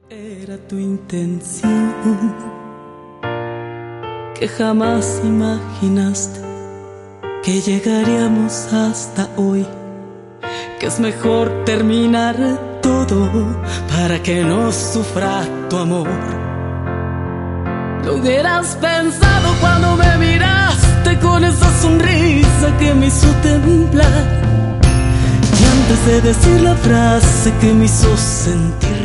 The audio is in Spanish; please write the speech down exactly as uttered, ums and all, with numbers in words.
Era tu intención, que jamás imaginaste que llegaríamos hasta hoy, que es mejor terminar todo para que no sufra tu amor. Lo hubieras pensado cuando me miraste con esa sonrisa que me hizo temblar, y antes de decir la frase que me hizo sentir